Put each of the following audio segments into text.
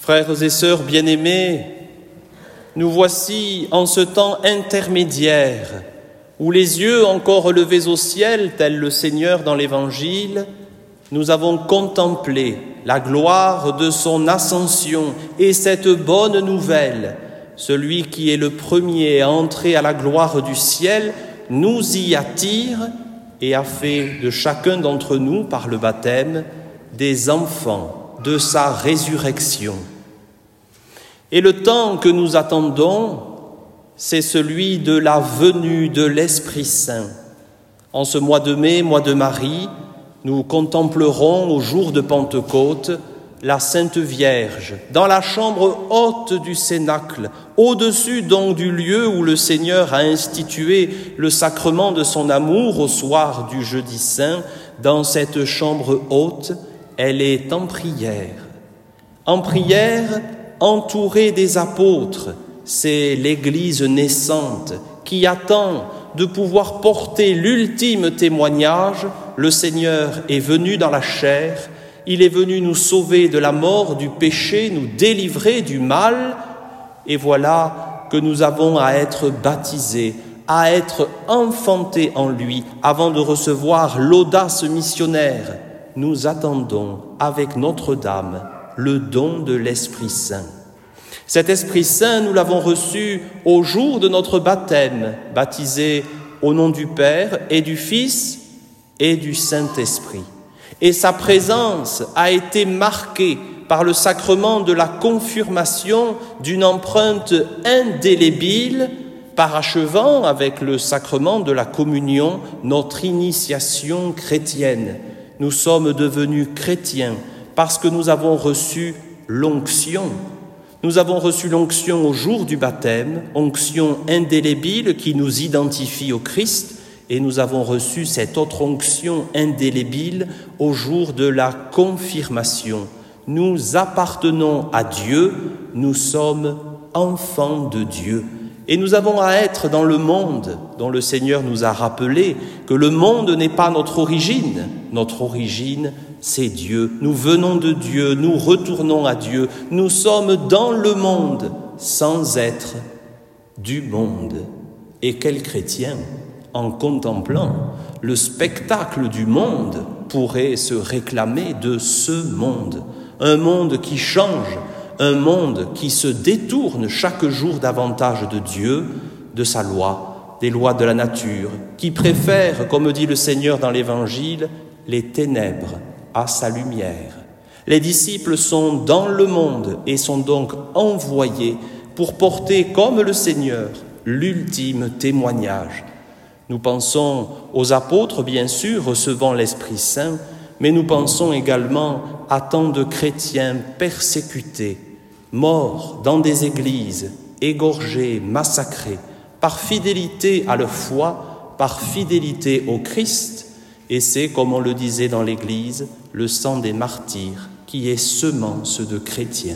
Frères et sœurs bien-aimés, nous voici en ce temps intermédiaire où les yeux encore levés au ciel, tel le Seigneur dans l'Évangile, nous avons contemplé la gloire de son ascension et cette bonne nouvelle. Celui qui est le premier à entrer à la gloire du ciel nous y attire et a fait de chacun d'entre nous, par le baptême, des enfants de sa résurrection. Et le temps que nous attendons, c'est celui de la venue de l'Esprit Saint. En ce mois de mai, mois de Marie, nous contemplerons au jour de Pentecôte la Sainte Vierge dans la chambre haute du Cénacle, au-dessus donc du lieu où le Seigneur a institué le sacrement de son amour au soir du Jeudi Saint. Dans cette chambre haute, elle est en prière. En prière, entourée des apôtres, c'est l'Église naissante qui attend de pouvoir porter l'ultime témoignage. Le Seigneur est venu dans la chair, il est venu nous sauver de la mort, du péché, nous délivrer du mal, et voilà que nous avons à être baptisés, à être enfantés en lui, avant de recevoir l'audace missionnaire. Nous attendons avec Notre-Dame le don de l'Esprit Saint. Cet Esprit Saint, nous l'avons reçu au jour de notre baptême, baptisé au nom du Père et du Fils et du Saint-Esprit. Et sa présence a été marquée par le sacrement de la confirmation d'une empreinte indélébile, parachevant avec le sacrement de la communion notre initiation chrétienne. Nous sommes devenus chrétiens parce que nous avons reçu l'onction. Nous avons reçu l'onction au jour du baptême, onction indélébile qui nous identifie au Christ, et nous avons reçu cette autre onction indélébile au jour de la confirmation. Nous appartenons à Dieu, nous sommes enfants de Dieu. Et nous avons à être dans le monde dont le Seigneur nous a rappelé que le monde n'est pas notre origine. Notre origine, c'est Dieu. Nous venons de Dieu, nous retournons à Dieu. Nous sommes dans le monde sans être du monde. Et quel chrétien, en contemplant le spectacle du monde, pourrait se réclamer de ce monde. Un monde qui change, un monde qui se détourne chaque jour davantage de Dieu, de sa loi, des lois de la nature, qui préfère, comme dit le Seigneur dans l'Évangile, les ténèbres à sa lumière. Les disciples sont dans le monde et sont donc envoyés pour porter, comme le Seigneur, l'ultime témoignage. Nous pensons aux apôtres, bien sûr, recevant l'Esprit Saint, mais nous pensons également à tant de chrétiens persécutés, morts dans des églises, égorgés, massacrés, par fidélité à leur foi, par fidélité au Christ. Et c'est, comme on le disait dans l'Église, le sang des martyrs qui est semence de chrétiens.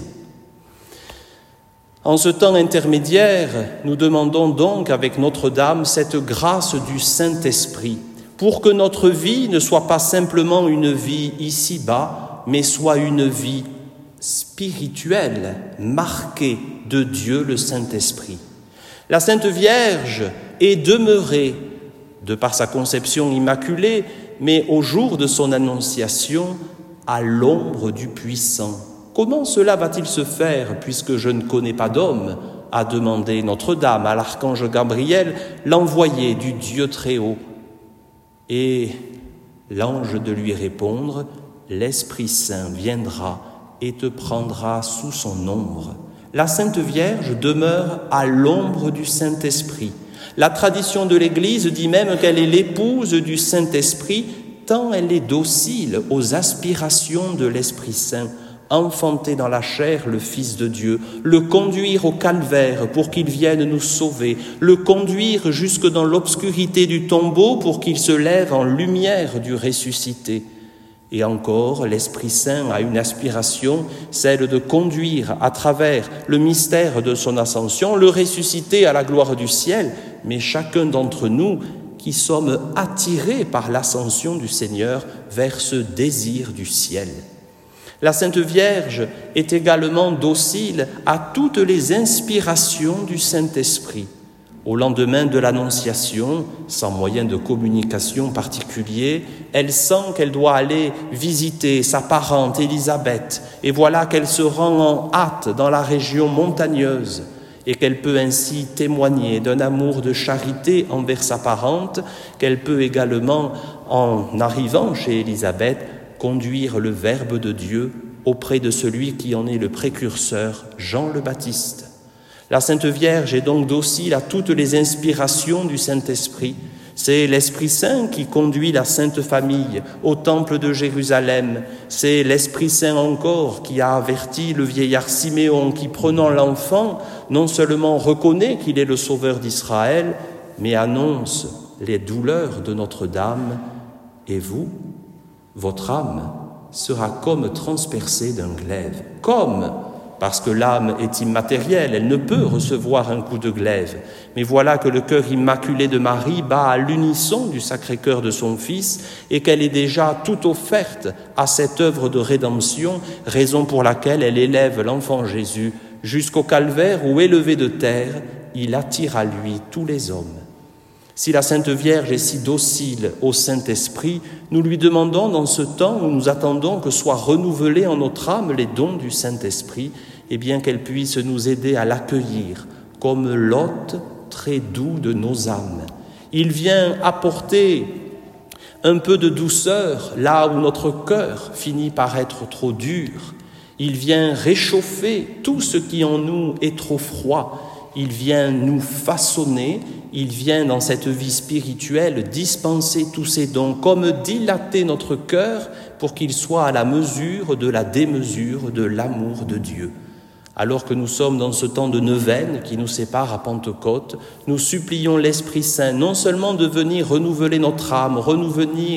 En ce temps intermédiaire, nous demandons donc avec Notre-Dame cette grâce du Saint-Esprit pour que notre vie ne soit pas simplement une vie ici-bas, mais soit une vie spirituelle, marquée de Dieu le Saint-Esprit. La Sainte Vierge est demeurée, de par sa conception immaculée, mais au jour de son annonciation, à l'ombre du Puissant. Comment cela va-t-il se faire, puisque je ne connais pas d'homme, a demandé Notre-Dame à l'archange Gabriel, l'envoyé du Dieu Très-Haut. Et l'ange de lui répondre, l'Esprit Saint viendra et te prendra sous son ombre. La Sainte Vierge demeure à l'ombre du Saint-Esprit. La tradition de l'Église dit même qu'elle est l'épouse du Saint-Esprit, tant elle est docile aux aspirations de l'Esprit Saint. Enfanter dans la chair le Fils de Dieu, le conduire au calvaire pour qu'il vienne nous sauver, le conduire jusque dans l'obscurité du tombeau pour qu'il se lève en lumière du ressuscité. Et encore, l'Esprit Saint a une aspiration, celle de conduire à travers le mystère de son ascension, le ressuscité à la gloire du ciel, mais chacun d'entre nous qui sommes attirés par l'ascension du Seigneur vers ce désir du ciel. La Sainte Vierge est également docile à toutes les inspirations du Saint-Esprit. Au lendemain de l'Annonciation, sans moyen de communication particulier, elle sent qu'elle doit aller visiter sa parente Élisabeth, et voilà qu'elle se rend en hâte dans la région montagneuse, et qu'elle peut ainsi témoigner d'un amour de charité envers sa parente, qu'elle peut également, en arrivant chez Élisabeth, conduire le Verbe de Dieu auprès de celui qui en est le précurseur, Jean le Baptiste. La Sainte Vierge est donc docile à toutes les inspirations du Saint-Esprit. C'est l'Esprit Saint qui conduit la Sainte Famille au Temple de Jérusalem. C'est l'Esprit Saint encore qui a averti le vieillard Siméon qui, prenant l'enfant, non seulement reconnaît qu'il est le Sauveur d'Israël, mais annonce les douleurs de Notre-Dame. Et vous, votre âme sera comme transpercée d'un glaive. Comme, parce que l'âme est immatérielle, elle ne peut recevoir un coup de glaive. Mais voilà que le cœur immaculé de Marie bat à l'unisson du Sacré-Cœur de son Fils et qu'elle est déjà toute offerte à cette œuvre de rédemption, raison pour laquelle elle élève l'enfant Jésus jusqu'au calvaire où, élevé de terre, il attire à lui tous les hommes. Si la Sainte Vierge est si docile au Saint-Esprit, nous lui demandons dans ce temps où nous attendons que soient renouvelés en notre âme les dons du Saint-Esprit, eh bien qu'elle puisse nous aider à l'accueillir comme l'hôte très doux de nos âmes. Il vient apporter un peu de douceur là où notre cœur finit par être trop dur. Il vient réchauffer tout ce qui en nous est trop froid. Il vient nous façonner, il vient dans cette vie spirituelle dispenser tous ces dons, comme dilater notre cœur pour qu'il soit à la mesure de la démesure de l'amour de Dieu. Alors que nous sommes dans ce temps de neuvaine qui nous sépare à Pentecôte, nous supplions l'Esprit Saint non seulement de venir renouveler notre âme, renouveler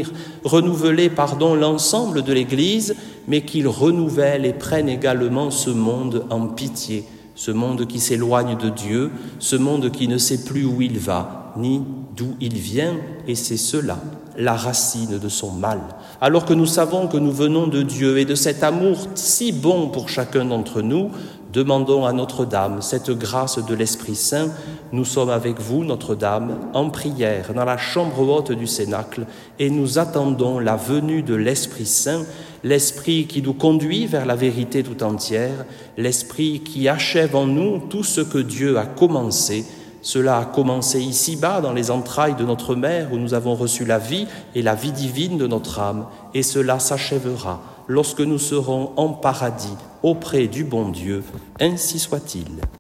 l'ensemble de l'Église, mais qu'il renouvelle et prenne également ce monde en pitié. Ce monde qui s'éloigne de Dieu, ce monde qui ne sait plus où il va, ni d'où il vient, et c'est cela, la racine de son mal. Alors que nous savons que nous venons de Dieu et de cet amour si bon pour chacun d'entre nous, demandons à Notre-Dame cette grâce de l'Esprit Saint. Nous sommes avec vous, Notre-Dame, en prière dans la chambre haute du Cénacle et nous attendons la venue de l'Esprit Saint, l'Esprit qui nous conduit vers la vérité tout entière, l'Esprit qui achève en nous tout ce que Dieu a commencé. Cela a commencé ici-bas, dans les entrailles de notre mère, où nous avons reçu la vie et la vie divine de notre âme, et cela s'achèvera lorsque nous serons en paradis auprès du bon Dieu. Ainsi soit-il.